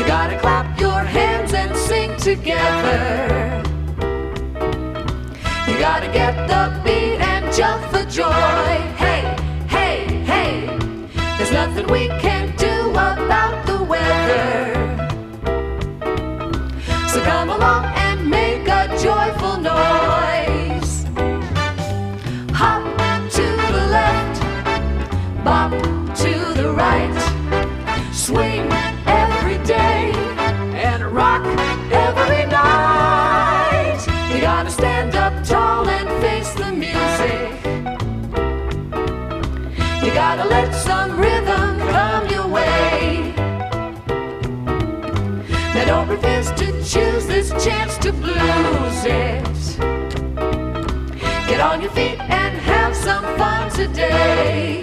gotta clap your hands and sing together. You gotta get the beat and jump for joy. Hey, hey, hey, there's nothing we can do about the weather. So come along and make a joyful noise. Hop to the left, bop to the right, swing every day and rock every night. You gotta stand up tall and face the music. You gotta let some rhythm come your way. Now don't refuse to choose this chance to blues it. Get on your feet and have some fun today.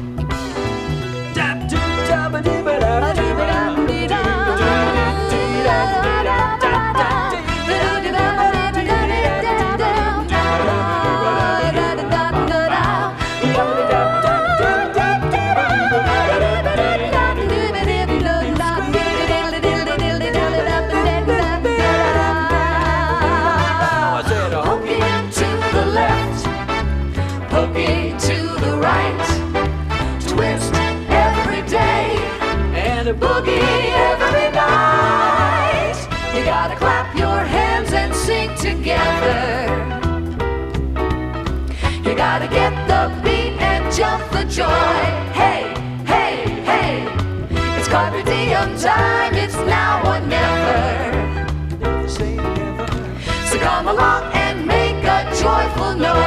Boogie every night. You gotta clap your hands and sing together. You gotta get the beat and jump for joy. Hey, hey, hey, it's carpe diem time, it's now or never. So come along and make a joyful noise.